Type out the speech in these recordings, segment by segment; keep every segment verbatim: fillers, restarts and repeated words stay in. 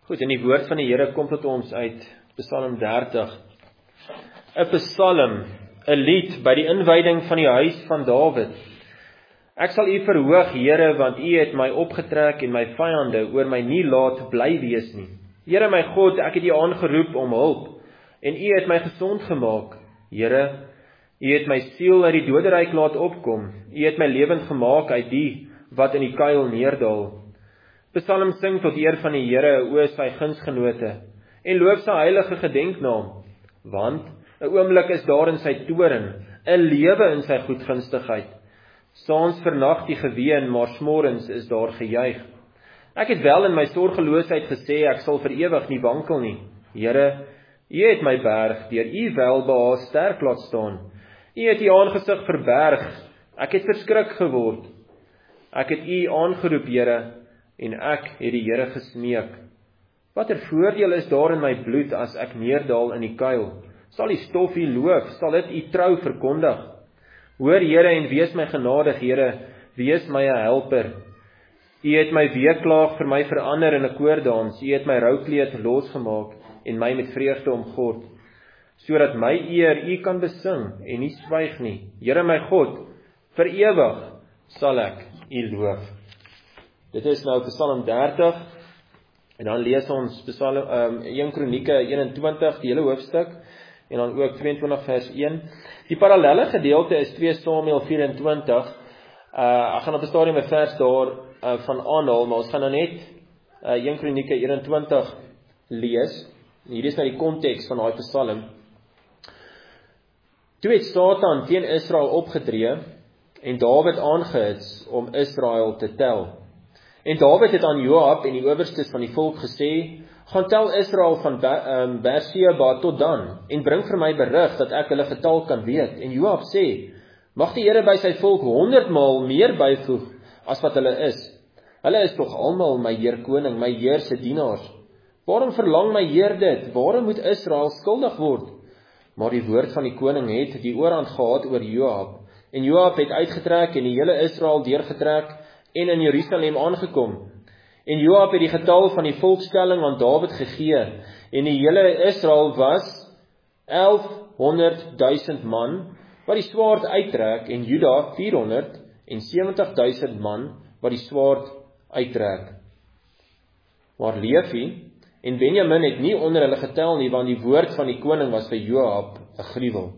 Goed, en die woord van die Here kom tot ons uit Psalm dertig. 'n Psalm, 'n lied by die inwyding van die huis van Dawid. Ek sal U verhoog, Here, want U het my opgetrek en my vyande oor my nie laat bly wees nie. Here my God, ek het U aangeroep om hulp, en U het my gesond gemaak. Here, U het my siel uit die doderyk laat opkom. U het my lewend gemaak uit die wat in die kuil neerdal. Psalm sing tot eer van die Here, o sy gunsgenote, en loof sy heilige gedenknaam, want 'n oomblik is daar in sy toorn, 'n lewe in sy goedgunstigheid. Saans vernag die geween, maar smorens is daar gejuig. Ek het wel in my sorgeloosheid gesê, ek sal vir ewig nie wankel nie. Here, U het my berg, deur U welbehae sterk laat staan. U het U aangesig verberg, ek het verskrik geword. Ek het U aangeroep, Here, en ek het die Here gesmeek. Watter voordeel is daar in my bloed as ek neerdal in die kuil? Sal die stof U loof, sal dit U trou verkondig. Hoor Here en wees my genadig, Here, wees my 'n helper. U het my weeklaag vir my verander in 'n koordans, U het my roukleed losgemaak en my met vreugde omgord, sodat my eer U kan besing en nie swyg nie. Here my God, vir ewig sal ek U loof. Dit is nou Psalm dertig, en dan lees ons Psalm, um, een Kronieke eenentwintig, die hele hoofstuk, en dan ook tweeëntwintig vers een. Die parallelle gedeelte is twee Samuel vyf-en-twintig, uh, ek gaan op 'n stadium 'n vers daar uh, van aanhaal, maar ons gaan nou net uh, een Kronieke eenentwintig lees. Hier is nou die konteks van daai Psalm. Toe het Satan teen Israel opgetree, en Dawid aangehits om Israel te tel. En Dawid het aan Joab en die owerstes van die volk gesê, gaan tel Israel van um, Beersheba tot Dan, en bring vir my berig, dat ek hulle getal kan weet. En Joab sê, mag die Here by sy volk honderdmaal meer byvoeg, as wat hulle is. Hulle is tog almal my Heer koning, my Heer se dienaars. Waarom verlang my Heer dit? Waarom moet Israel skuldig word? Maar die woord van die koning het die oorhand gehad oor Joab, en Joab het uitgetrek en die hele Israel deurgetrek, en in Jerusalem aangekom. En Joab het die getal van die volkstelling aan Dawid gegee, en die hele Israel was elfhonderdduisend man, wat die swaard uittrek, en Juda vierhonderdsewentigduisend man, wat die swaard uittrek. Maar Levi en Benjamin het nie onder hulle getel nie, want die woord van die koning was vir Joab 'n gruwel.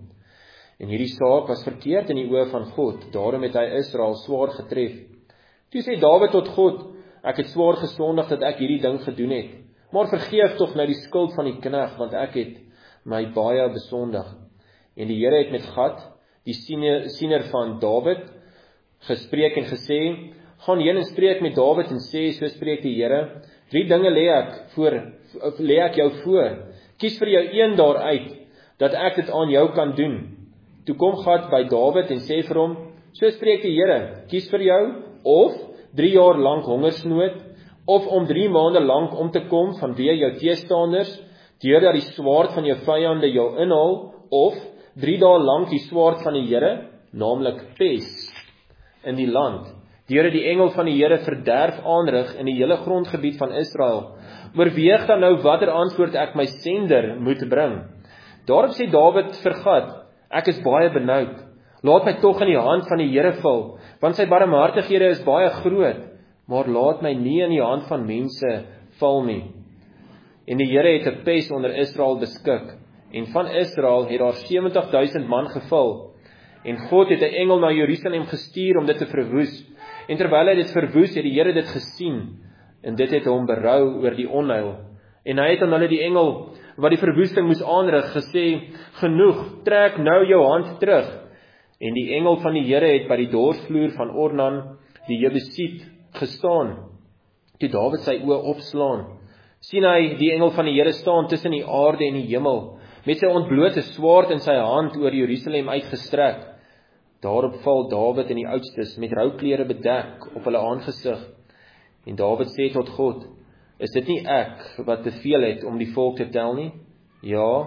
En hierdie saak was verkeerd in die oë van God, daarom het hy Israel swaar getref. Toe sê Dawid tot God, ek het swaar gesondig dat ek hierdie ding gedoen het, maar vergeef tog nou die skuld van die knegt, want ek het my baie besondig. En die Here het met Gad, die siener van Dawid, gespreek en gesê, gaan heen en spreek met Dawid en sê, so spreek die Here, drie dinge lê ek voor, lê ek jou voor, kies vir jou een daaruit, dat ek dit aan jou kan doen. Toe kom Gad by Dawid en sê vir hom, so spreek die Here, kies vir jou, of drie jaar lank hongersnood, of om drie maande lank om te kom vanweë jou teestanders, deurdat die swaard van jou vyande jou inhaal, of drie dae lank die swaard van die Here, naamlik pes, in die land, deurdat die engel van die Here verderf aanrig in die hele grondgebied van Israel. Oorweeg dan nou watter antwoord ek my sender moet bring. Daarop sê Dawid vir Gad, ek is baie benoud, laat my tog in die hand van die Here val, want sy barmhartighede is baie groot, maar laat my nie in die hand van mense val nie. En die Here het 'n pes onder Israel beskik, en van Israel het daar sewentigduisend man geval, en God het 'n engel na Jerusalem gestuur om dit te verwoes, en terwyl hy dit verwoes, het die Here dit gesien, en dit het hom berou oor die onheil, en hy het aan hulle die engel, wat die verwoesting moes aanrig, gesê, genoeg, trek nou jou hand terug. En die engel van die Here het by die dorsvloer van Ornan, die Jebusiet, gestaan. Toe Dawid sy oë opslaan, sien hy die engel van die Here staan tussen die aarde en die hemel, met sy ontblote swaard in sy hand oor Jerusalem uitgestrek. Daarop val Dawid en die oudstes met rouklere bedek op hulle aangesig. En Dawid sê tot God, is dit nie ek wat beveel het om die volk te tel nie? Ja,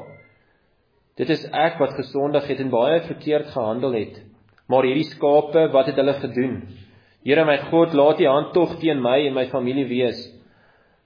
dit is ek wat gesondig het en baie verkeerd gehandel het. Maar hierdie skape, wat het hulle gedoen? Here my God, laat die hand tog teen my en my familie wees.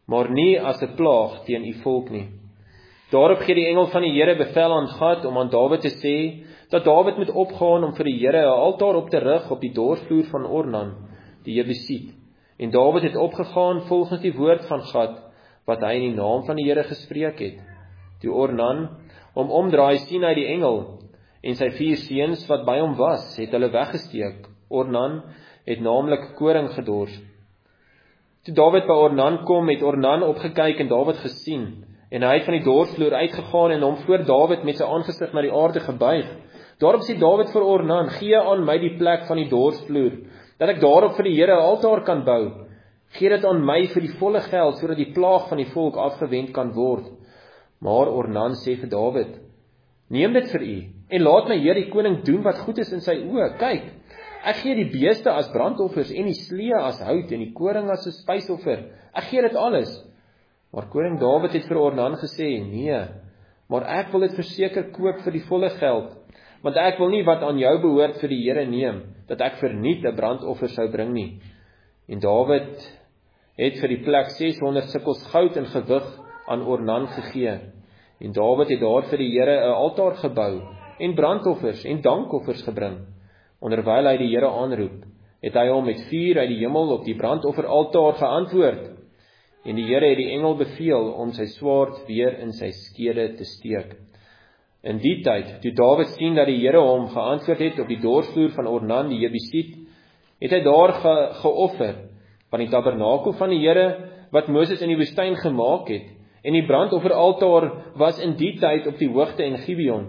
maar nie as 'n plaag teen u volk nie. Daarop gee die engel van die Here bevel aan Gad om aan Dawid te sê, dat Dawid moet opgaan om vir die Here 'n altaar op te rig op die dorsvloer van Ornan, die Jebusiet. En Dawid het opgegaan volgens die woord van Gad, wat hy in die naam van die Here gespreek het. Toe Ornan om omdraai, sien hy die engel, en sy vier seuns wat by hom was, het hulle weggesteek. Ornan het naamlik koring gedors. Toe Dawid by Ornan kom, het Ornan opgekyk en Dawid gesien, en hy het van die dorsvloer uitgegaan en hom voor Dawid met sy aangesig na die aarde gebuig. Daarop sê Dawid vir Ornan, gee aan my die plek van die dorsvloer, dat ek daarop vir die Here 'n altaar kan bou. Gee dit aan my vir die volle geld, sodat die plaag van die volk afgewend kan word. Maar Ornan sê vir Dawid, neem dit vir u, en laat my Heer die koning doen wat goed is in sy oë. Kyk, ek gee die beeste as brandoffers, en die slee as hout, en die koring as 'n spysoffer. Ek gee dit alles. Maar koning Dawid het vir Ornan gesê, nee, maar ek wil dit verseker koop vir die volle geld, want ek wil nie wat aan jou behoort vir die Here neem, dat ek verniet 'n brandoffer sou bring nie. En Dawid het vir die plek seshonderd sikkels goud in gewig aan Ornan gegee. En Dawid het daar vir die Here 'n altaar gebou, en brandoffers en dankoffers gebring. Onderwyl hy die Here aanroep, het hy hom met vuur uit die hemel op die brandofferaltaar geantwoord. En die Here het die engel beveel om sy swaard weer in sy skede te steek. In die tyd, toe Dawid sien dat die Here hom geantwoord het op die dorsvloer van Ornan die Jebusiet, het hy daar ge, geoffer, van die tabernakel van die Here, wat Moses in die woestyn gemaak het, en die brandofferaltaar was in die tyd op die hoogte in Gibeon.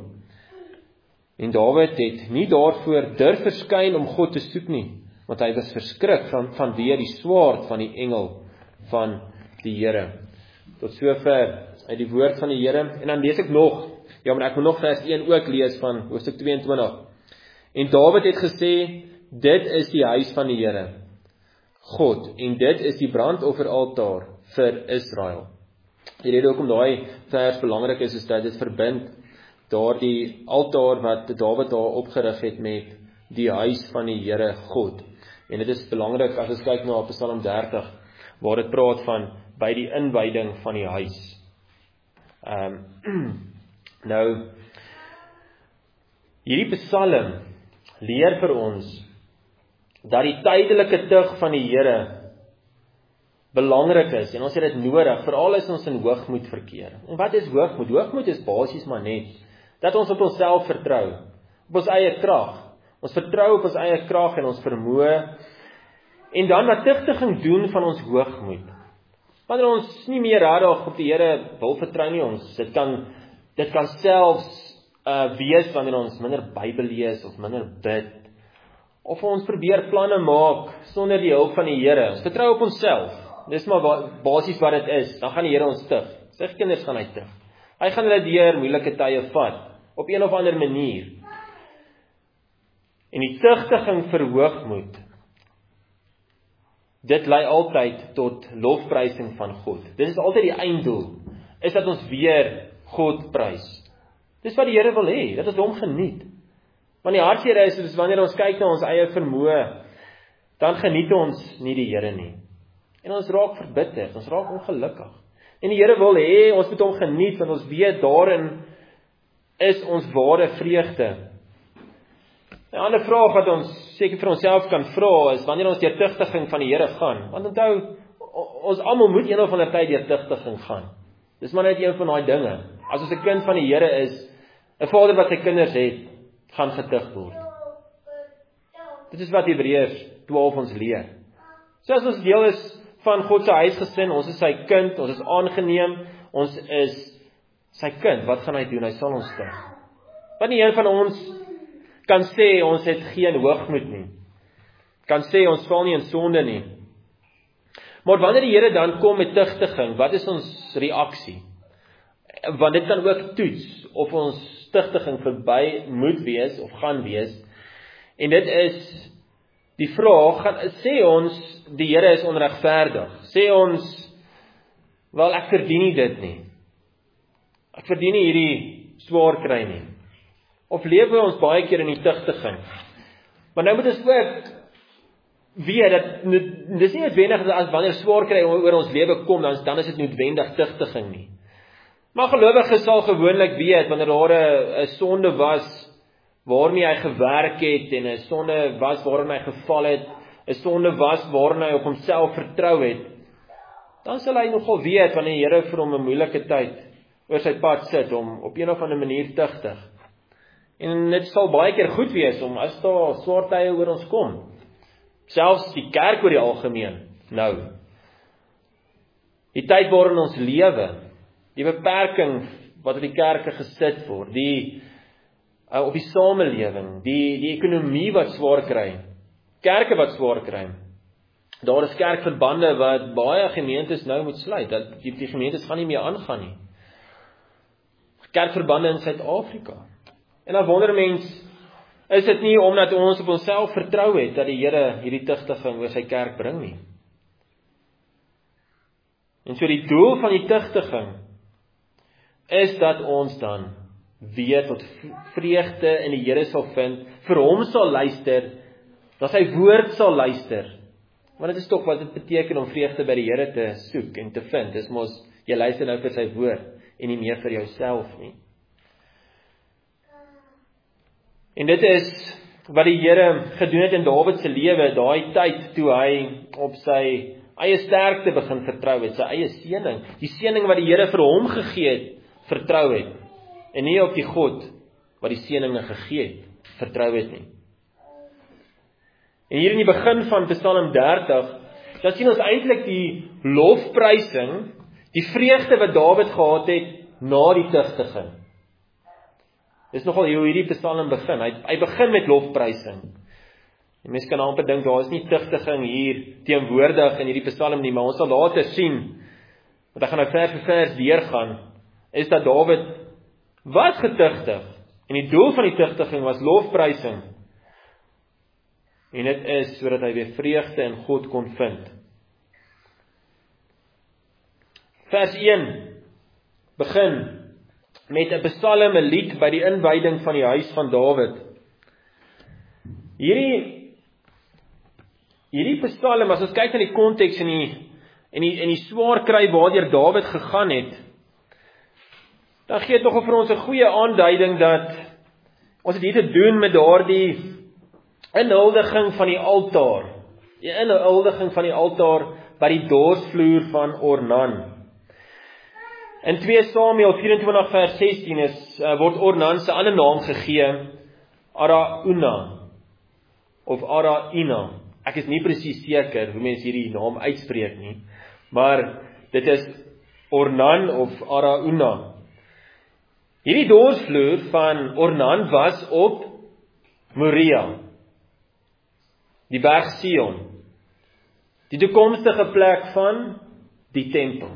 En Dawid het nie daarvoor durf verskyn om God te soek nie, want hy was verskrik van, vanweë die swaard van die engel van die Here. Tot sover uit die woord van die Here, en dan lees ek nog, ja, maar ek moet nog vers een ook lees van hoofstuk tweeëntwintig. En Dawid het gesê, dit is die huis van die Here, God, en dit is die brandofferaltaar vir Israel. Die rede hoekom daai vers belangrik is, is dat dit verbind daardie altaar wat Dawid daar opgerig het met die huis van die Here God. En dit is belangrik as ons kyk na Psalm dertig, waar dit praat van by die inwyding van die huis. Um, nou, hierdie Psalm leer vir ons dat die tydelike tug van die Here belangrik is, en ons het dit nodig, veral as ons in hoogmoed verkeer. En wat is hoogmoed? Hoogmoed is basies maar net, dat ons op onsself vertrou, op ons eie krag. Ons vertrou op ons eie krag en ons vermoë, en dan wat tigtiging doen van ons hoogmoed. Wanneer ons nie meer rarig op die Here wil vertrou nie, ons, dit kan, dit kan selfs uh, wees wanneer ons minder Bybel lees, of minder bid, of ons probeer planne maak, sonder die hulp van die Here. Ons vertrou op onsself. Dis maar basies wat dit is. Dan gaan die Here ons tig. Sy kinders gaan hy tig. Hy gaan hulle deur moeilike tye vat, op een of ander manier. En die tigtiging vir hoogmoed, dit lei altyd tot lofprysing van God. Dit is altyd die einddoel, is dat ons weer God prys. Dis wat die Here wil hê, dat ons hom geniet. Want die hartseer is, is wanneer ons kyk na ons eie vermoë, dan geniet ons nie die Here nie. En ons raak verbitterd, ons raak ongelukkig. En die Here wil hê, ons moet hom geniet, want ons weet daarin is ons ware vreugde. 'n Ander vraag wat ons seker vir onsself kan vra is, wanneer ons deur tigtiging van die Here gaan, want onthou, ons almal moet een of ander tyd deur tigtiging gaan. Dis maar net een van daai dinge. As ons 'n kind van die Here is, 'n vader wat sy kinders het, gaan getig word. Dit is wat Hebreërs twaalf ons leer. So as ons deel is van God se huisgesin, ons is sy kind, ons is aangeneem, ons is sy kind, wat gaan hy doen? Hy sal ons tig. Want nie een van ons kan sê, ons het geen hoogmoed nie. Kan sê, ons val nie in sonde nie. Maar wanneer die Here dan kom met tigtiging, wat is ons reaksie? Want dit kan ook toets, of ons tigtiging verby moet wees, of gaan wees. En dit is die vraag, gaan, sê ons, die Here is onregverdig. Sê ons, wel ek verdien nie dit nie. Ek verdien nie hierdie swaar kry nie. Of lewe ons baie keer in die tigtiging. Maar nou moet ons ook weet dat dis nie noodwendig dat as wanneer swaar kry oor ons lewe kom, dan, dan is dit noodwendig tugtiging nie. Maar gelowiges sal gewoonlik weet wanneer daar 'n 'n sonde was waarmee hy gewerk het en 'n sonde was waarin hy geval het, 'n sonde was waarin hy op homself vertrou het, dan sal hy nogal weet wanneer die Here vir hom 'n moeilike tyd oor sy pad sit om op een of ander manier tugtig. En dit sal baie keer goed wees om as daar swaar tye oor ons kom. Selfs die kerk oor die algemeen. Nou, die tyd waarin ons lewe, die beperking wat op die kerke gesit word, die uh, op die samelewing, die die ekonomie wat swaar kry, kerke wat swaar kry. Daar is kerkverbande wat baie gemeentes nou moet sluit, dat die, die gemeentes gaan nie meer aangaan nie. Kerkverbande in Suid-Afrika. En dan wonder mens, is dit nie omdat ons op onsself vertrou het dat die Here hierdie tugtiging oor sy kerk bring nie. En so die doel van die tugtiging is dat ons dan weet wat vreugde in die Here sal vind, vir hom sal luister, dat sy woord sal luister. Want dit is tog wat dit beteken om vreugde by die Here te soek en te vind. Dis mos, jy luister nou vir sy woord en nie meer vir jouself nie. En dit is wat die Here gedoen het in Dawid se lewe, daai tyd toe hy op sy eie sterkte begin vertrou het, sy eie seëning, die seëning wat die Here vir hom gegee het, vertrou het, en nie op die God wat die seëninge gegee het, vertrou het nie. En hier in die begin van Psalm dertig, dan sien ons eintlik die lofprysing, die vreugde wat Dawid gehad het na die tugtiging. Dis nogal hoe hierdie Psalm begin. Hy, hy begin met lofprysing. En mens kan amper dink, daar is nie tugtiging hier teenwoordig in hierdie Psalm nie, maar ons sal later sien, want ek gaan nou vers vir vers deurgaan, is dat Dawid was getugtig, en die doel van die tugtiging was lofprysing. En dit is sodat hy weer vreugde in God kon vind. Vers een begin met 'n psalm, 'n lied by die inwyding van die huis van Dawid. Hierdie hierdie psalm, as ons kyk na die konteks en die en die en die swaar kry waardeur Dawid gegaan het, dan gee dit nog vir ons 'n goeie aanduiding dat ons het hier te doen met daardie inhuldiging van die altaar. Die inhuldiging van die altaar by die dorsvloer van Ornan. In twee Samuel vyf-en-twintig vers sestien is, uh, word Ornan se ander naam gegee, Arauna, of Araina. Ek is nie presies seker hoe mense hierdie naam uitspreek nie, maar dit is Ornan of Arauna. Hierdie dorsvloer van Ornan was op Moria, die berg Sion, die toekomstige plek van die tempel.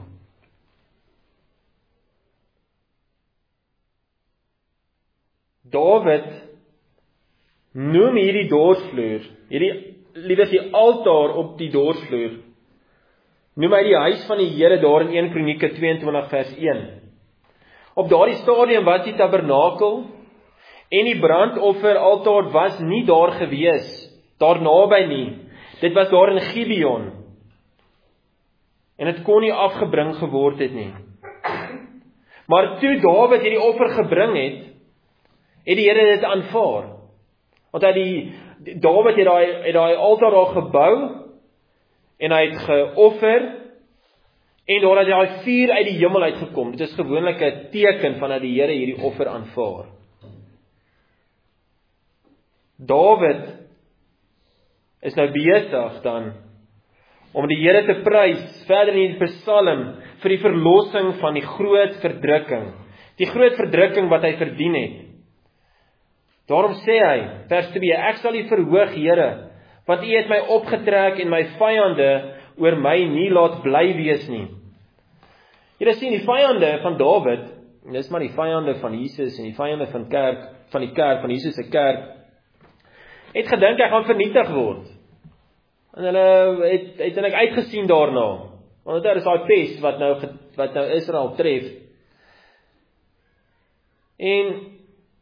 Dawid noem hierdie dorsvloer, hierdie liewers die altaar op die dorsvloer, noem hy die huis van die Here daar in een Kronieke twee-en-twintig vers een. Op daardie stadium was die tabernakel en die brandofferaltaar was nie daar gewees, daar naby nie. Dit was daar in Gibeon. En dit kon nie afgebring geword het nie. Maar toe Dawid hierdie offer gebring het, het die Here dit aanvaar. Want hy die Dawid het daai het daai altaar daar gebou en hy het geoffer en daar het daai vuur uit die hemel uitgekom. Dit is gewoonlik 'n teken van dat die Here hierdie offer aanvaar. Dawid is nou besig dan om die Here te prys verder in die Psalm vir die verlossing van die groot verdrukking, die groot verdrukking wat hy verdien het. Daarom sê hy, vers twee, ek sal U verhoog, Here, want U het my opgetrek en my vyande oor my nie laat bly wees nie. Julle sien, die vyande van Dawid, en dis maar die vyande van Jesus en die vyande van kerk, van die kerk, van Jesus se kerk, het gedink hy gaan vernietig word. En hulle het uiteindelik uitgesien daarna. Want daar is daai pes wat nou wat nou Israel tref. En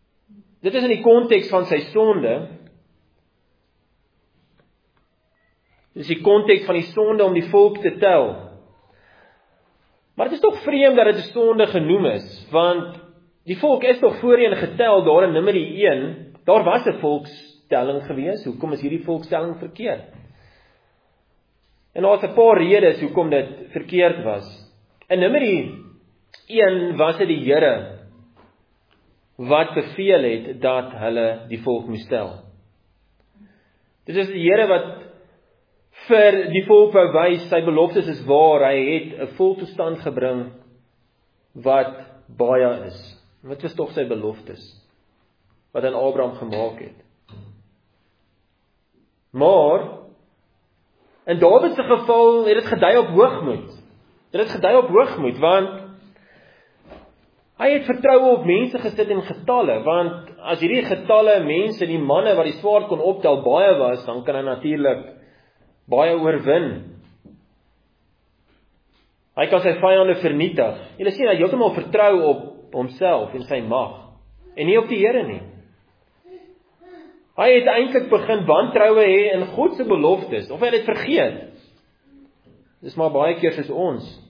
dit is in die konteks van sy sonde. Dis die konteks van die sonde om die volk te tel. Maar dit is tog vreemd dat dit 'n sonde genoem is, want die volk is tog voorheen getel daar in Numeri een, daar was 'n volkstelling gewees, hoekom is hierdie volkstelling verkeerd? En daar is 'n paar redes hoekom dit verkeerd was. In Numeri een was dit die Here wat beveel het dat hulle die volk moes tel. Dit is die Here wat vir die volk wou wys, sy beloftes is waar, hy het 'n volkstoestand gebring wat baie is. Wat was tog sy beloftes wat aan Abraham gemaak het? Maar in Dawid se geval het dit gedui op hoogmoed. Dit het gedui op hoogmoed want hy het vertroue op mense gesit en getalle, want as hierdie getalle mense, die manne wat die swaard kon optel baie was, dan kan hy natuurlik baie oorwin. Hy kan sy vyande vernietig. Julle sien, hy het heeltemal vertrou op homself en sy mag, en nie op die Here nie. Hy het eintlik begin wantroue hê in God se beloftes, of hy het dit vergeet. Dis maar baie keer soos ons.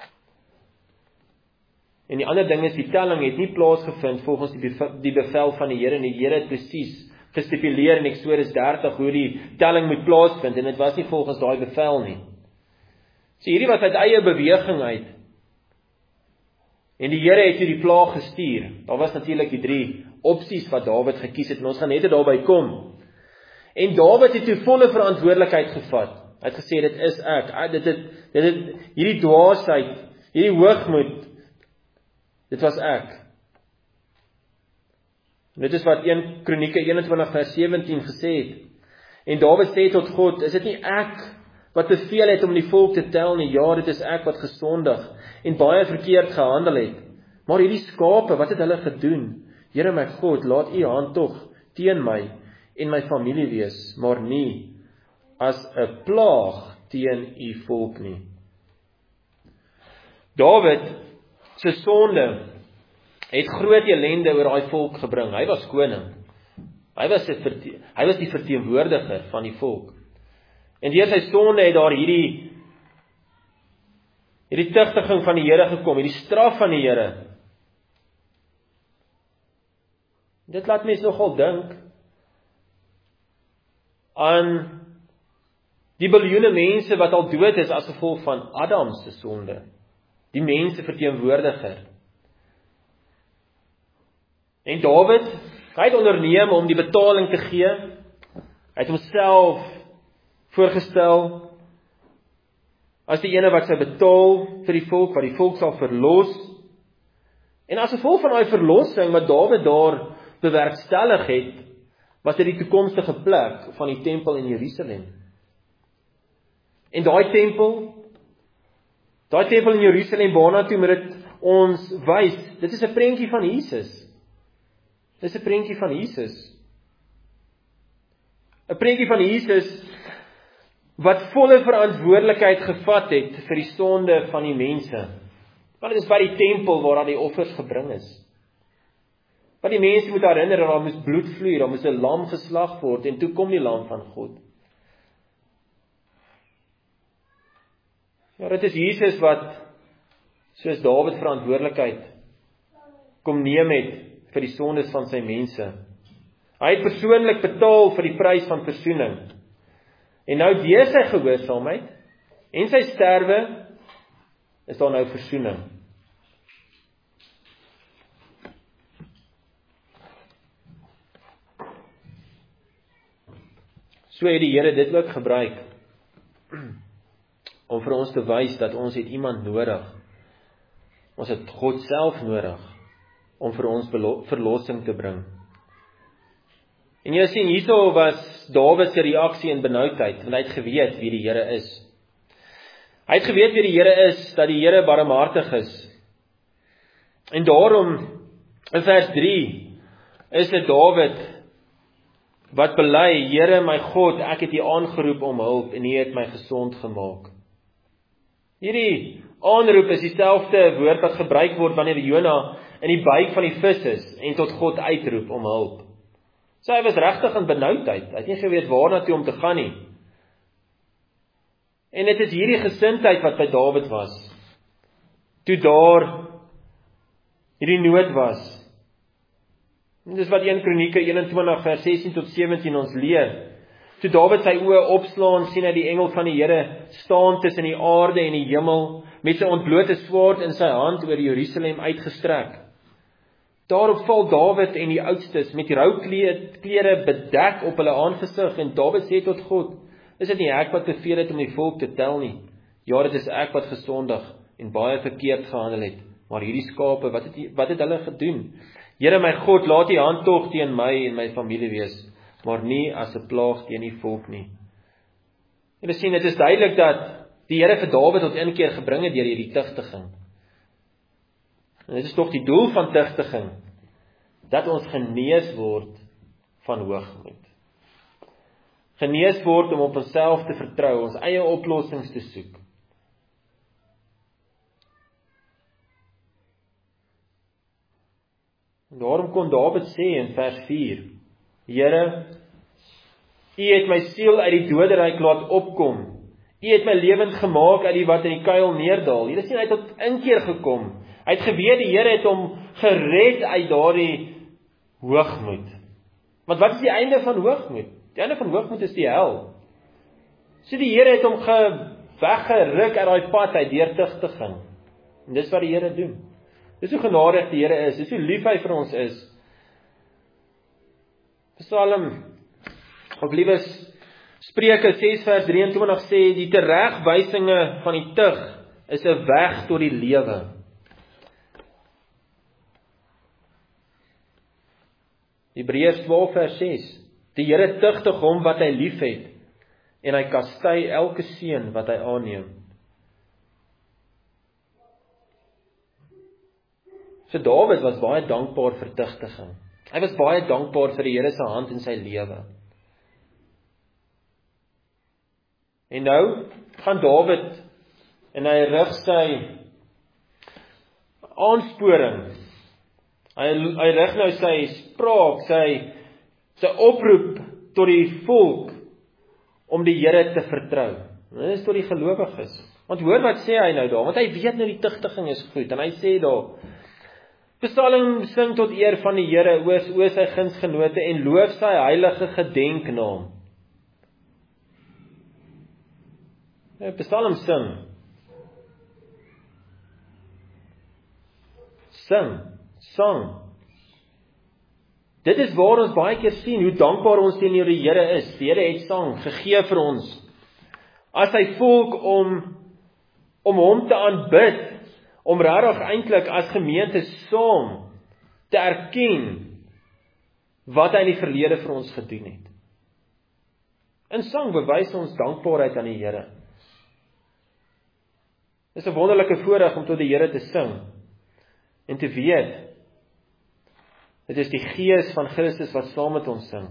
En die ander ding is, die telling het nie plaasgevind volgens die bevel, die bevel van die Here, en die Here het presies gestipuleer in Eksodus dertig hoe die telling moet plaasvind, en dit was nie volgens daai bevel nie. So hierdie was uit eie beweging uit. En die Here het hier die plaag gestuur. Daar was natuurlik die drie opsies wat Dawid gekies het, en ons gaan net daarby kom. En Dawid het toe volle verantwoordelikheid gevat. Hy het gesê, dit is ek, dit het, dit het, hierdie dwaasheid, hierdie hoogmoed, dit was ek. En dit is wat een Kronieke eenentwintig vers sewentien gesê het. En Dawid sê tot God, is dit nie ek wat beveel het om die volk te tel nie? Ja, dit is ek wat gesondig en baie verkeerd gehandel het. Maar hierdie skape, wat het hulle gedoen? Here my God, laat u hand tog teen my en my familie wees, maar nie as 'n plaag teen u volk nie. Dawid se sonde het groot ellende oor daai volk gebring. Hy was koning. Hy was, die, hy was die verteenwoordiger van die volk. En deur sy sonde het daar hierdie hierdie tugtiging van die Here gekom, hierdie straf van die Here. Dit laat mens nogal dink aan die biljoene mense wat al dood is as gevolg van Adam se sonde. Die mense verteenwoordiger. En Dawid, hy het onderneem om die betaling te gee. Hy het homself voorgestel as die ene wat sy betaal vir die volk, wat die volk sal verlos. En as gevolg van daai verlossing wat Dawid daar bewerkstellig het, was dit die toekomstige plek van die tempel in Jerusalem. En daai tempel, daai tempel in Jerusalem, waarna toe moet dit ons wys, dit is 'n prentjie van Jesus. Dit is 'n prentjie van Jesus. 'n Prentjie van Jesus wat volle verantwoordelikheid gevat het vir die sonde van die mense. Want dit is by die tempel waar daar die offers gebring is. Want die mense moet herinner dat daar moes bloed vloei, daar moes 'n lam geslag word, en toe kom die lam van God. Ja, dit is Jesus wat, soos Dawid verantwoordelikheid kom neem het vir die sondes van sy mense. Hy het persoonlik betaal vir die prys van versoening. En nou deur sy gehoorsaamheid en sy sterwe is daar nou versoening. So het die Here dit ook gebruik om vir ons te wys dat ons het iemand nodig. Ons het God self nodig om vir ons verlossing te bring. En jy sien, hierso was Dawid se reaksie in benoudheid, want hy het geweet wie die Here is. Hy het geweet wie die Here is, dat die Here barmhartig is. En daarom, in vers drie, is dit Dawid wat bely, Here my God, ek het U aangeroep om hulp, en U het my gesond gemaak. Hierdie aanroep is dieselfde woord wat gebruik word wanneer Jona in die buik van die vis is, en tot God uitroep om hulp. So hy was regtig in benoudheid, hy het nie geweet waarna toe om te gaan nie. En dit is hierdie gesindheid wat by Dawid was. Toe daar hierdie nood was. En dis wat Eerste Kronieke eenentwintig vers sestien tot sewentien ons leer. Toe Dawid sy oë opslaan, sien hy die engel van die Here staan tussen die aarde en die hemel, met sy ontblote swaard in sy hand oor Jerusalem uitgestrek. Daarop val Dawid en die oudstes met rouklere bedek op hulle aangesig, en Dawid sê tot God, is dit nie ek wat beveel het om die volk te tel nie? Ja, dit is ek wat gesondig en baie verkeerd gehandel het, maar hierdie skape, wat het, wat het hulle gedoen? Here my God, laat die hand tog teen my en my familie wees, maar nie as 'n plaag teen die volk nie. Julle sien, dit is duidelik dat die Here vir Dawid tot inkeer gebring het deur hierdie tugtiging. En dit is tog die doel van tugtiging, dat ons genees word van hoogmoed. Genees word om op onsself te vertrou, ons eie oplossings te soek. En daarom kon Dawid sê in vers vier, Here, U het my siel uit die doderyk laat opkom. U het my lewend gemaak uit die wat in die kuil neerdal. Julle sien, hy het tot inkeer gekom. Hy het geweet die Here het hom gered uit daardie hoogmoed. Want wat is die einde van hoogmoed? Die einde van hoogmoed is die hel. So die Here het hom ge, weggeruk uit daai pad uit deur tugtiging. En dis wat die Here doen. Dis hoe genadig die Here is, dis hoe lief hy vir ons is. Psalm, of liewes Spreuke ses vers drie en twintig sê, die teregwysinge van die tug is 'n weg tot die lewe. Hebreërs twaalf vers ses, die Here tugtig hom wat hy liefhet, en hy kastei elke seun wat hy aanneem. So Dawid was baie dankbaar vir tugtiging. Hy was baie dankbaar vir die Here se hand in sy lewe. En nou gaan Dawid en hy rig sy aansporing. Hy hy rig nou sy spraak, sy sy oproep tot die volk om die Here te vertrou. Dit is tot die gelowiges. Want hoor wat sê hy nou daar, want hy weet nou die tugtiging is goed en hy sê daar: Psalm sing tot eer van die Here, oor, oor sy gunsgenote en loof sy heilige gedenknaam. Psalm sing. Sing, sang. Dit is waar ons baie keer sien hoe dankbaar ons teenoor die Here is. Die Here het sang gegee vir ons. As hy volk om om hom te aanbid, om regtig eintlik as gemeente saam te erken wat hy in die verlede vir ons gedoen het. In sang bewys ons dankbaarheid aan die Here. Dit is 'n wonderlike voorreg om tot die Here te sing en te weet dit is die Gees van Christus wat saam met ons sing.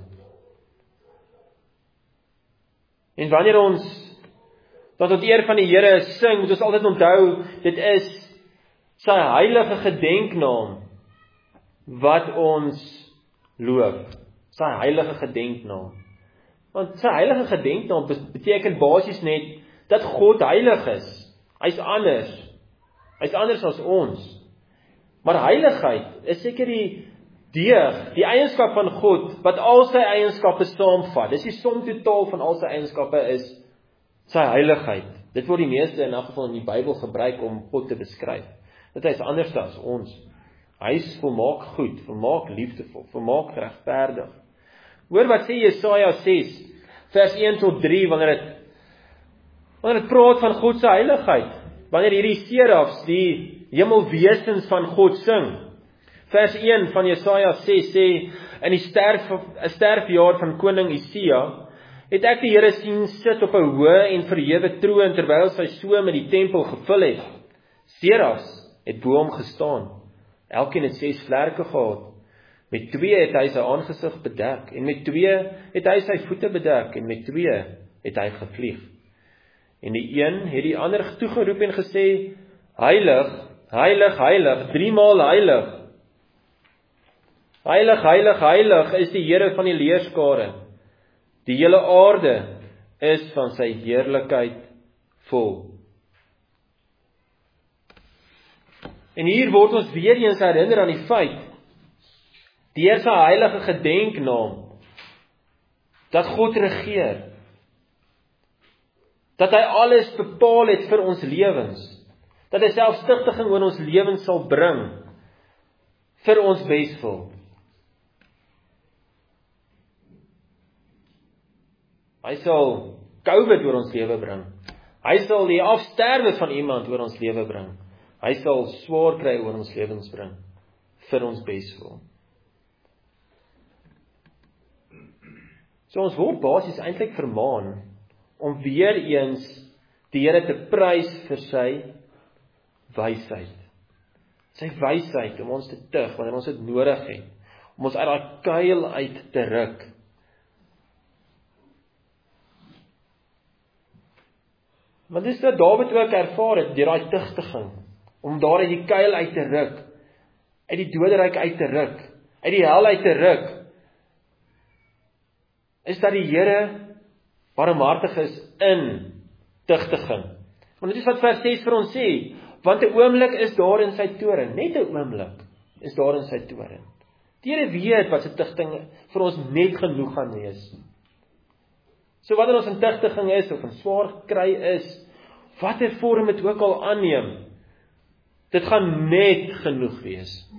En wanneer ons dat tot eer van die Here sing, moet ons altyd onthou, dit is sy heilige gedenknaam wat ons loof. Sy heilige gedenknaam. Want sy heilige gedenknaam beteken basies net dat God heilig is. Hy's anders. Hy's anders as ons. Maar heiligheid is seker die deeg, die eienskap van God wat al sy eienskappe saamvat. Dis die som totaal van al sy eienskappe is sy heiligheid. Dit word die meeste in elk geval in die Bybel gebruik om God te beskryf. Dit is anders as ons. Hy is volmaak goed, volmaak liefdevol, volmaak regverdig. Hoor wat sê Jesaja ses vers een tot drie wanneer dit wanneer dit praat van God se heiligheid. Wanneer hierdie serafs die hemelwesens van God sing. Vers een van Jesaja ses sê in die sterf 'n sterfjaar van koning Usia het ek die Here sien sit op 'n hoë en verhewe troon terwyl sy so met die tempel gevul het. Serafs het bo hom gestaan. Elkeen het ses vlerke gehad. Met twee het hy sy aangesig bedek en met twee het hy sy voete bedek en met twee het hy gevlieg. En die een het die ander toegeroep en gesê: Heilig, heilig, heilig, drie maal heilig. Heilig, heilig, heilig is die Here van die leerskare. Die hele aarde is van sy heerlikheid vol. En hier word ons weer eens herinner aan die feit, deur sy heilige gedenknaam, dat God regeer, dat hy alles bepaal het vir ons lewens, dat hy selfstigtiging oor ons lewens sal bring, vir ons beswil. Hy sal COVID oor ons lewe bring. Hy sal die afsterwe van iemand oor ons lewe bring. Hy sal swaar kry oor ons lewens bring, vir ons beswil. So ons word basies eintlik vermaan, om weer eens die Here te prys vir sy wysheid. Sy wysheid om ons te tug, wanneer ons dit nodig het, om ons uit daai kuil uit te ruk. Want dis wat Dawid ook ervaar het, deur daai tugtiging, om daar uit die kuil uit te ruk, uit die doderyk uit te ruk, uit die hel uit te ruk, is dat die Here barmhartig is in tugtiging. Want dit is wat vers ses vir ons sê, want 'n oomblik is daar in sy toren, net 'n oomblik is daar in sy toren. Die Here weet wat sy tugtiging vir ons net genoeg gaan wees. So wanneer ons in tugtiging is, of in swaar kry is, watter vorm dit ook al aanneem, dit gaan net genoeg wees.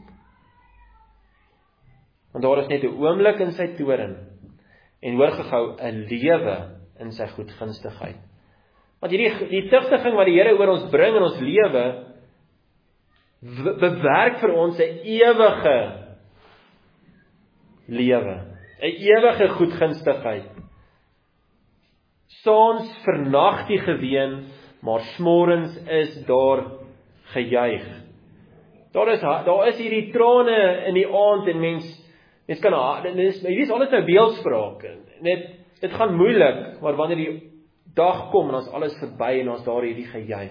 Want daar is net 'n oomblik in sy toren, en hoor gehou, 'n lewe in sy goedgunstigheid. Want hierdie die tugtiging wat die Here oor ons bring in ons lewe, bewerk vir ons 'n ewige lewe, 'n ewige goedgunstigheid. Saans vernag die geween, maar smorens is daar gejuig. Daar is daar is hierdie trane in die aand en mens mens kan dit is hierdie is alles nou beeldspraak. Net dit gaan moeilik, maar wanneer die dag kom en ons alles verby en ons daar hierdie gejuig.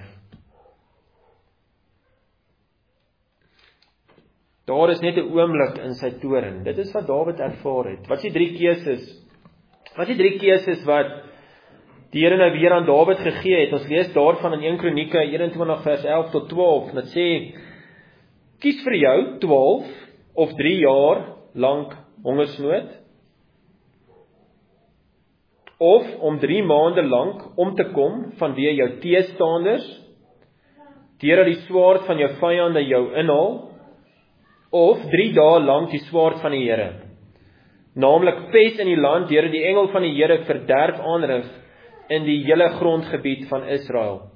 Daar is net 'n oomblik in sy toren. Dit is wat Dawid ervaar het. Wat is die drie keuses? Wat is die drie keuses wat die Here nou weer aan Dawid gegee het? Ons lees daarvan in Eerste Kronieke eenentwintig vers elf tot twaalf. Dit sê: kies vir jou twaalf of drie jaar lank hongersnood, of om drie maande lank om te kom vanweë jou teestanders, deurdat die swaard van jou vyande jou inhaal, of drie dae lank die swaard van die Here, naamlik pes in die land, deurdat die engel van die Here verderf aanrig in die hele grondgebied van Israel.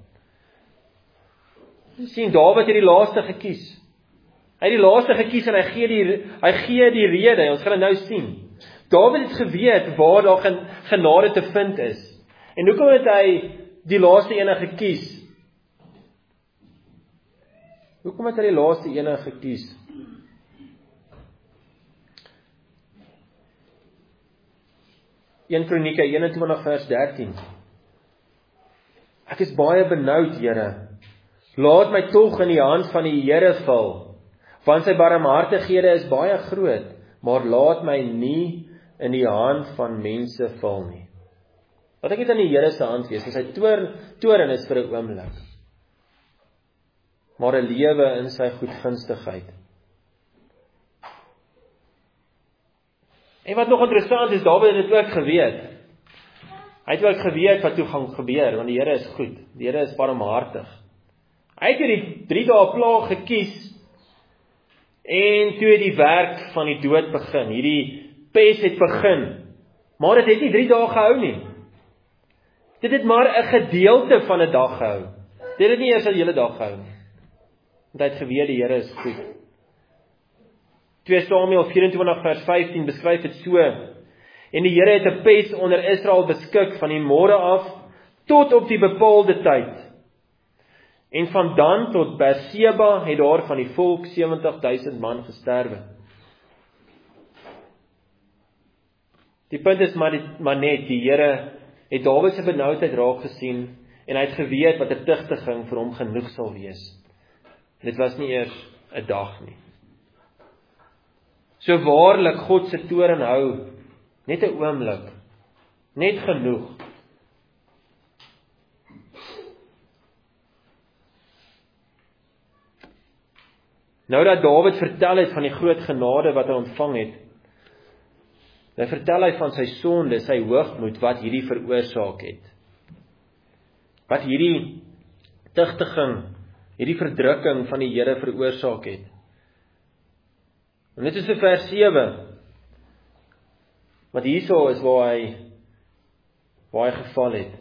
Sien, Dawid het die laaste gekies. Hy het die laaste gekies en hy gee die hy gee die rede. Ons gaan dit nou sien. Dawid het geweet waar daar genade te vind is. En hoekom het hy die laaste ene gekies? Hoekom het hy die laaste ene gekies? Eerste Kronieke eenentwintig vers dertien. Ek is baie benoud, Here. Laat my tog in die hand van die Here val, want sy barmhartighede is baie groot, maar laat my nie in die hand van mense val nie. Laat ek net in die Here se hand wees, want sy toorn, toorn is vir 'n oomblik, maar 'n lewe in sy goedgunstigheid. En wat nog interessant is, Dawid het dit ook geweet. Hy het ook geweet wat toe gaan gebeur, want die Here is goed, die Here is barmhartig. Hy het hierdie drie dae plaag gekies, en toe het die werk van die dood begin, hierdie pes het begin, maar dit het nie drie dae gehou nie. Dit het maar 'n gedeelte van 'n dag gehou. Dit het nie eers 'n hele dag gehou nie. Want hy het geweet die Here is goed. Tweede Samuel vyf-en-twintig vers vyftien beskryf dit so: en die Here het 'n pes onder Israel beskik van die môre af tot op die bepaalde tyd. En van Dan tot Berseba het daar van die volk sewentig duisend man gesterwe. Die punt is maar, die, maar net, die Here het Dawid se benoudheid raak gesien, en hy het geweet wat 'n tugtiging vir hom genoeg sal wees. Dit was nie eers 'n dag nie. So waarlik, God se toorn hou net 'n oomblik, net genoeg. Nou dat Dawid vertel het van die groot genade wat hy ontvang het, dan vertel hy van sy sonde, sy hoogmoed wat hierdie veroorsaak het. Wat hierdie tigtiging, hierdie verdrukking van die Here veroorsaak het. En dit is in vers sewe, wat hierso is waar hy, waar hy geval het.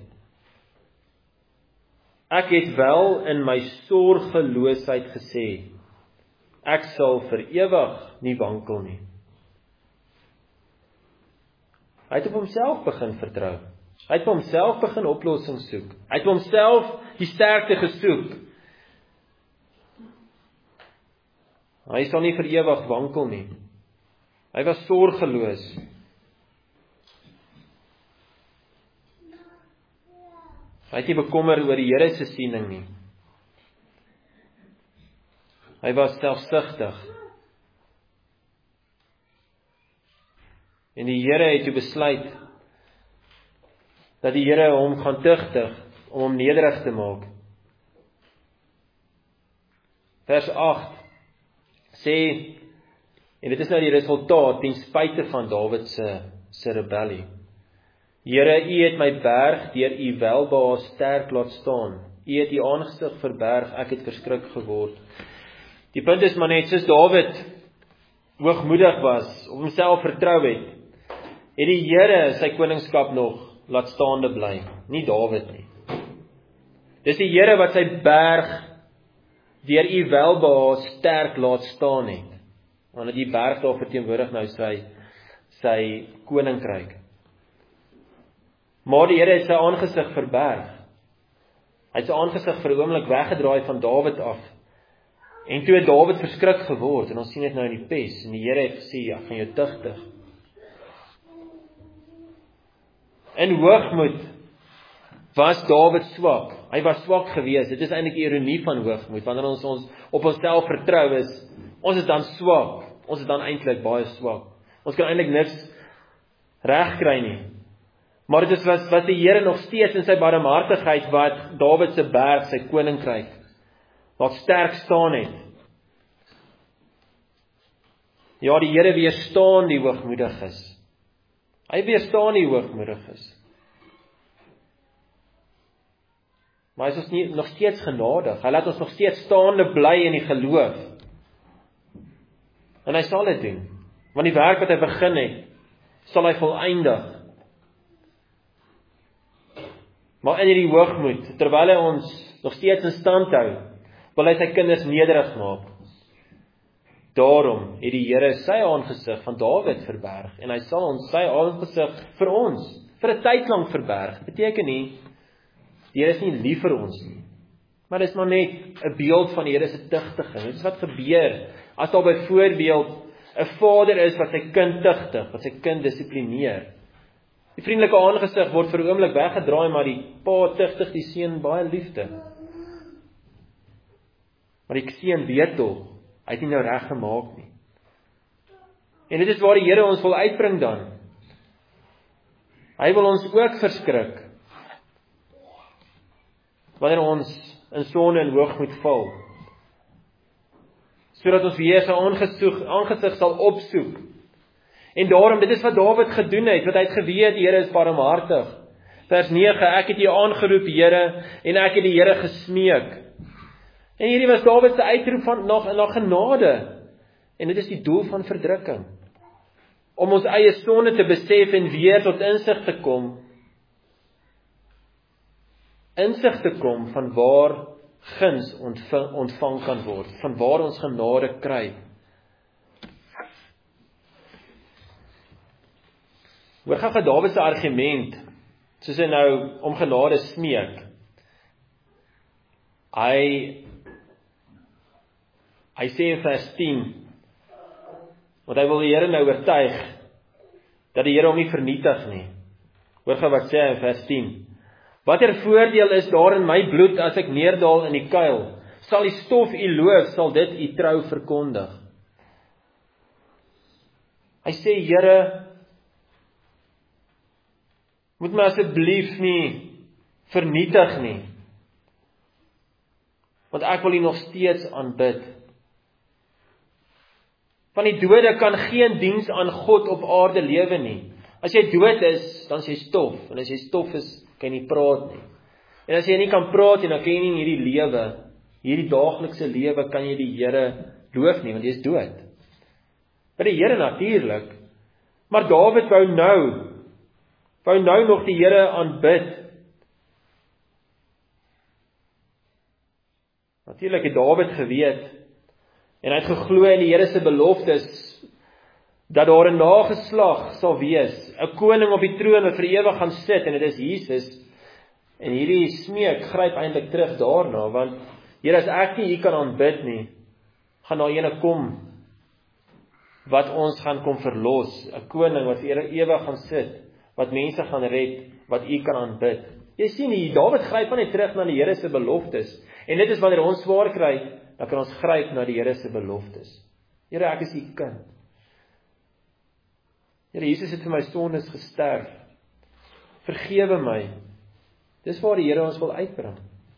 Ek het wel in my sorgeloosheid gesê, ek sal vir ewig nie wankel nie. Hy het op homself begin vertrou. Hy het op homself begin oplossings soek. Hy het op homself die sterkte gesoek. Hy sal nie vir ewig wankel nie. Hy was sorgeloos. Hy het nie bekommer oor die Here se siening nie. Hy was selfsugtig. En die Here het toe besluit dat die Here hom gaan tugtig om hom nederig te maak. Vers agt sê, en dit is nou die resultaat ten spyte van Dawid se se rebellie. Here, U het my berg deur U welbehae sterk laat staan. U het U aangesig verberg, ek het verskrik geword. Die punt is maar net, soos Dawid hoogmoedig was, op homself vertrou het, het die Here sy koningskap nog laat staande bly, nie Dawid nie. Dis die Here wat sy berg deur U welbehae sterk laat staan het. Want die berg daar verteenwoordig nou sy sy koninkryk. Maar die Here het sy aangesig verberg. Hy het sy aangesig vir 'n oomblik weggedraai van Dawid af. En toe het Dawid verskrik geword, en ons sien dit nou in die pes, en die Here het gesê, ja, gaan jou tugtig. In hoogmoed was Dawid swak. Hy was swak geweest. Dit is eintlik die ironie van hoogmoed. Wanneer ons ons op onsself vertrou is, ons is dan swak. Ons is dan eintlik baie swak. Ons kan eintlik niks regkry nie. Maar dit was was die Here nog steeds in sy barmhartigheid wat Dawid se berg, sy koninkryk, wat sterk staan het. Ja, die Here weerstaan die hoogmoediges. Hy weerstaan die hoogmoediges. Maar hy is ons nie, nog steeds genadig. Hy laat ons nog steeds staande bly in die geloof. En hy sal dit doen. Want die werk wat hy begin het, sal hy volëindig. Maar in hierdie hoogmoed, terwyl hy ons nog steeds in stand hou, wil hy sy kinders nederig maak. Daarom het die Here sy aangesig van Dawid verberg, en hy sal ons sy aangesig vir ons, vir 'n tyd lank verberg. Beteken nie, die Here is nie lief vir ons nie. Maar dit is maar net 'n beeld van die Here se tugtiging. Dit is wat gebeur, as daar byvoorbeeld 'n vader is wat sy kind tugtig, wat sy kind dissiplineer. Die vriendelike aangesig word vir 'n oomblik weggedraai, maar die pa tugtig die seun baie liefde. Maar die seun weet tog, hy het nie nou reg gemaak nie. En dit is waar die Here ons wil uitbring dan. Hy wil ons ook verskrik, wanneer ons in sonde en hoogmoed val, sodat ons weer sy aangesig sal opsoek. En daarom, dit is wat Dawid gedoen het, wat hy het geweet, die Here is barmhartig. Vers nege, ek het U aangeroep, Here, en ek het die Here gesmeek. En hierdie was Dawid se uitroep van na, na genade. En dit is die doel van verdrukking. Om ons eie sonde te besef en weer tot insig te kom. Insig te kom van waar guns ontvang, ontvang kan word. Van waar ons genade kry. Hoor gou Dawid se argument, soos hy nou om genade smeek. Hy Hy sê in vers tien, want hy wil die Here nou oortuig, dat die Here hom nie vernietig nie. Hoor gou wat sê hy in vers tien. Watter voordeel is daar in my bloed, as ek neerdaal in die kuil? Sal die stof U loof, sal dit U trou verkondig. Hy sê, Here, moet my asseblief nie vernietig nie, want ek wil U nog steeds aanbid. Van die dode kan geen diens aan God op aarde lewe nie. As jy dood is, dan is jy stof. En as jy stof is, kan jy nie praat nie. En as jy nie kan praat nie, dan kan jy nie in hierdie lewe, hierdie daaglikse lewe, kan jy die Here loof nie, want jy is dood. By die Here natuurlik. Maar Dawid wou nou, wou nou nog die Here aanbid. Natuurlik het Dawid geweet, en hy het geglo in die Here se beloftes, dat daar 'n nageslag sal wees, 'n koning op die troon wat vir ewig gaan sit, en dit is Jesus. En hierdie smeek gryp eintlik terug daarna, want Here, as ek nie U kan aanbid nie, gaan daar ene kom, wat ons gaan kom verlos, 'n koning wat vir ewig gaan sit, wat mense gaan red, wat U kan aanbid. Jy sien hier, Dawid gryp net terug na die Here se beloftes, en dit is wanneer ons swaar kry, dan kan ons gryp na die Here se beloftes. Here, ek is U kind. Here, Jesus het vir my sondes gesterf. Vergewe my. Dis waar die Here ons wil uitbring.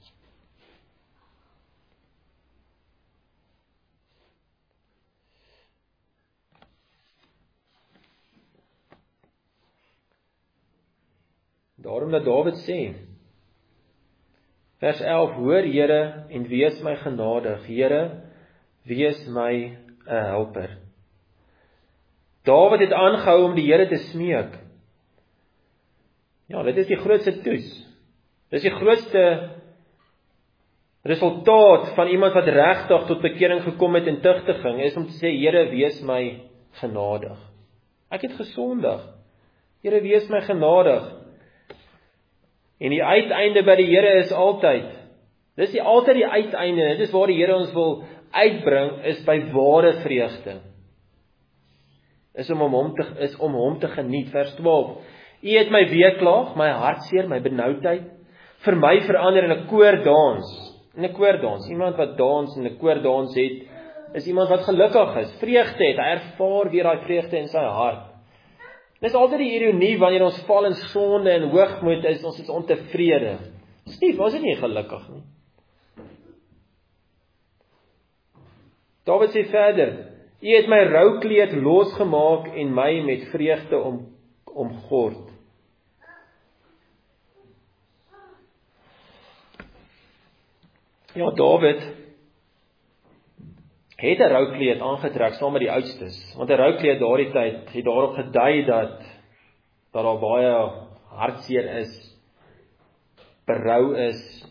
Daarom dat Dawid sê, vers elf, hoor Here en wees my genadig. Here, wees my 'n helper. Dawid het aangehou om die Here te smeek. Ja, dit is die grootste toets. Dit is die grootste resultaat van iemand wat regtig tot bekering gekom het en tugtiging, is om te sê, Here, wees my genadig. Ek het gesondig. Here, wees my genadig. En die uiteinde by die Here is altyd, dis die altyd die uiteinde, dit is waar die Here ons wil uitbring, is by ware vreugde. Is om hom te, is om hom te geniet, vers twaalf. U het my weeklaag, my hartseer, my benoudheid, vir my verander in 'n koordans. In 'n koordans, iemand wat dans en 'n koordans het, is iemand wat gelukkig is, vreugde het, hy ervaar weer daai vreugde in sy hart. Dis altyd die ironie, wanneer ons val in sonde en hoogmoed is, ons is ontevrede. Stief, ons is nie gelukkig nie. Dawid sê verder, U het my roukleed losgemaak en my met vreugde om, omgord. Ja, Dawid het 'n roukleed aangetrek saam met die oudstes, want 'n roukleed daardie tyd het daarop gedui dat dat daar baie hartseer is, berou is.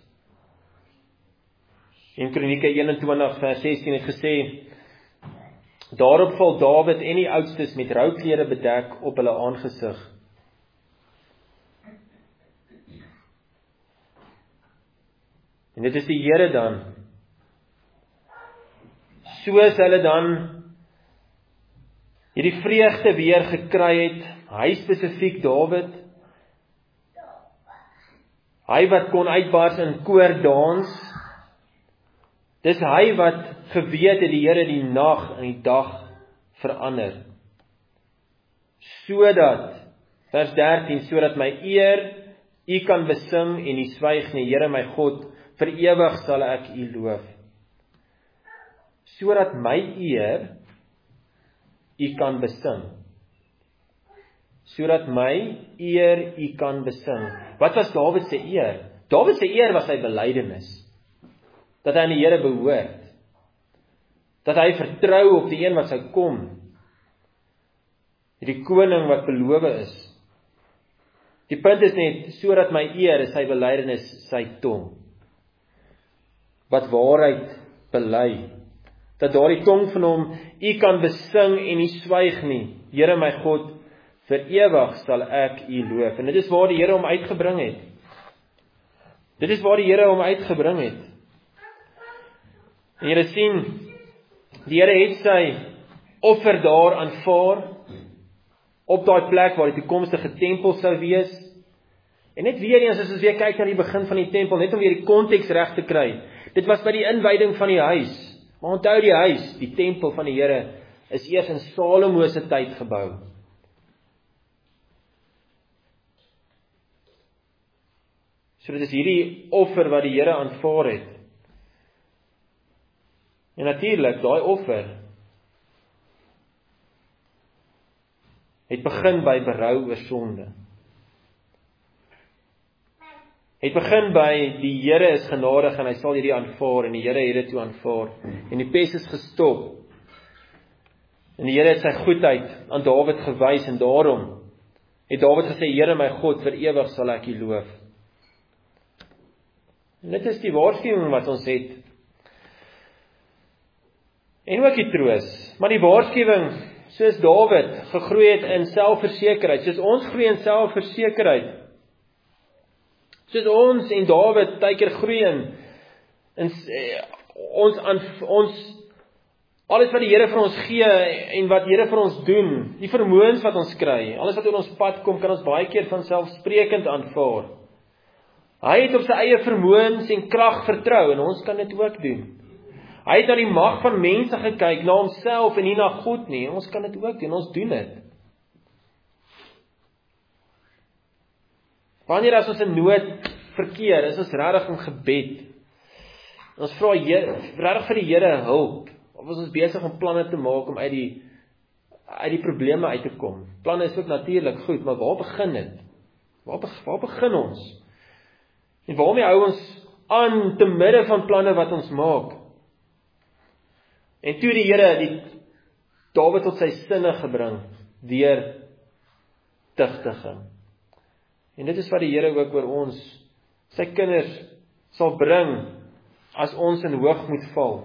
In Kronieke eenentwintig vers sestien het gesê, daarop val Dawid en die oudstes met rouklede bedek op hulle aangesig. En dit is die Here dan, soos hulle dan hierdie vreugde weer gekry het, hy spesifiek Dawid, hy wat kon uitbars in koordans, dis hy wat geweet het die Here die nag en die dag verander. Sodat, vers dertien, sodat my eer U kan besing en U swyg nie, Here my God, vir ewig sal ek U loof. Sodat my eer U kan besing. Sodat my eer U kan besing. Wat was Dawid se eer? Dawid se eer was sy belydenis. Dat hy aan die Here behoort. Dat hy vertrou op die een wat sou kom. Die koning wat beloof is. Die punt is net, sodat my eer is sy belydenis, sy tong. Wat waarheid bely. Dat daardie tong van hom, U kan besing en U swyg nie. Here my God, vir ewig sal ek U loof. En dit is waar die Here hom uitgebring het. Dit is waar die Here hom uitgebring het. En julle sien, die Here het sy offer daar aanvaar, op daai plek waar die toekomstige tempel sou wees. En net weer eens, as ons weer kyk na die begin van die tempel, net om weer die konteks reg te kry. Dit was by die inwyding van die huis. Maar onthou die huis, die tempel van die Here, is eers in Salomo se tyd gebou. So dit is hierdie offer wat die Here aanvaar het. En natuurlik, daai offer het begin by berou oor sonde. Het begin by die Here is genadig en hy sal hierdie aanvaar en die Here het dit toe aanvaar. En die pes is gestop. En die Here het sy goedheid aan Dawid gewys en daarom het Dawid gesê, Here my God, vir ewig sal ek U loof. En dit is die waarskuwing wat ons het. En ook die troos. Maar die waarskuwing, soos Dawid gegroei het in selfversekerheid, soos ons groei in selfversekerheid, soos ons en Dawid tydker groei in, in ons, ons alles wat die Here vir ons gee en wat die Here vir ons doen, die vermoëns wat ons kry, alles wat in ons pad kom, kan ons baie keer van selfsprekend aanvaar. Hy het op sy eie vermoëns en krag vertrou en ons kan dit ook doen. Hy het na die mag van mense gekyk, na homself en nie na God nie. Ons kan dit ook doen, ons doen dit. Wanneer as ons in nood verkeer, is ons regtig in gebed. Ons vra regtig vir die Here hulp. Of is ons besig om planne te maak om uit die uit die probleme uit te kom. Planne is ook natuurlik goed, maar waar begin dit? Waar, waar begin ons? En waarmee hou ons aan te midde van planne wat ons maak? En toe die Here die Dawid tot sy sinne gebring deur tugtiging. En dit is wat die Here ook oor ons, sy kinders, sal bring as ons in hoogmoed val.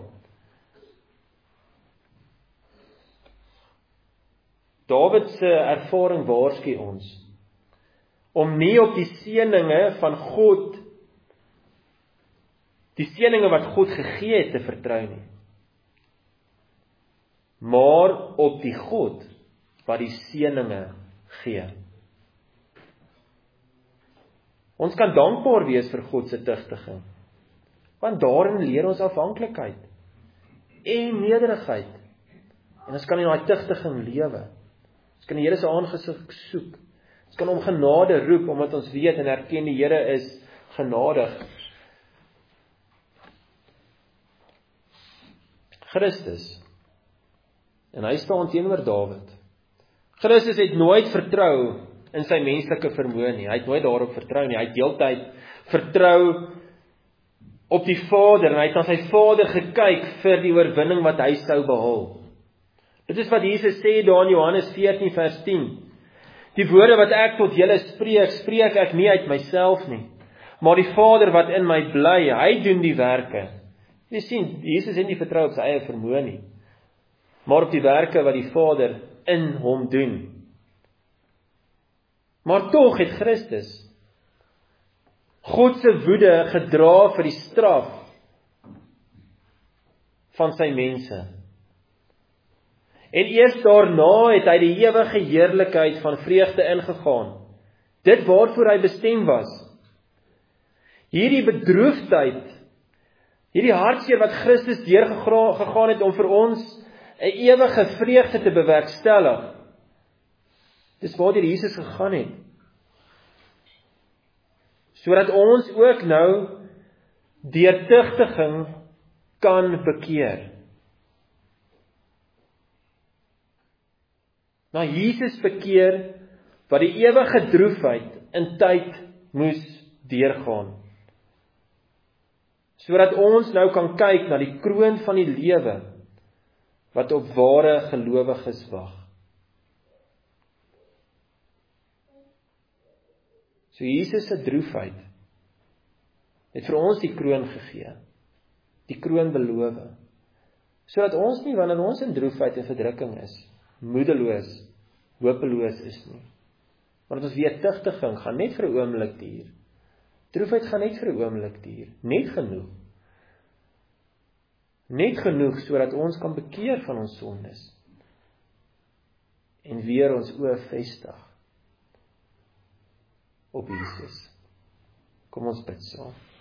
Dawid se ervaring waarsku ons om nie op die seëninge van God, die seëninge wat God gegee het, te vertrou nie, maar op die God wat die seëninge gee. Ons kan dankbaar wees vir God se tugtiging, want daarin leer ons afhanklikheid en nederigheid. En ons kan in daai tugtiging lewe. Ons kan die Here se aangesig soek. Ons kan om genade roep, omdat ons weet en erken die Here is genadig. Christus, en hy staan teenoor Dawid. Christus het nooit vertrou in sy menslike vermoë nie. Hy het nooit daarop vertrou nie. Hy het deeltyd vertrou op die Vader, en hy het na sy Vader gekyk vir die oorwinning wat hy sou behaal. Dit is wat Jesus sê daar in Johannes veertien vers tien. Die woorde wat ek tot julle spreek, spreek ek nie uit myself nie, maar die Vader wat in my bly, hy doen die werke. Jy sien, Jesus het nie vertrou op sy eie vermoë nie, maar op die werke wat die Vader in hom doen. Maar tog het Christus God se woede gedra vir die straf van sy mense. En eers daarna het hy die ewige heerlikheid van vreugde ingegaan, dit waarvoor hy bestem was. Hierdie bedroefdheid, hierdie hartseer wat Christus deurgegaan het om vir ons 'n ewige vreugde te bewerkstellig, dis waar die Jesus gegaan het. Sodat ons ook nou deur tugtiging kan bekeer. Na Jesus bekeer wat die ewige droefheid in tyd moes deurgaan. Sodat ons nou kan kyk na die kroon van die lewe wat op ware gelowiges wag. So Jesus se droefheid het vir ons die kroon gegee, die kroon beloof, sodat ons nie, wanneer ons in droefheid en verdrukking is, moedeloos, hopeloos is nie. Want ons weet, tugtiging gaan net vir 'n oomblik duur. Droefheid gaan net vir 'n oomblik duur, net genoeg. Net genoeg sodat ons kan bekeer van ons sondes en weer ons oë vestig op Jesus. Kom ons bid saam.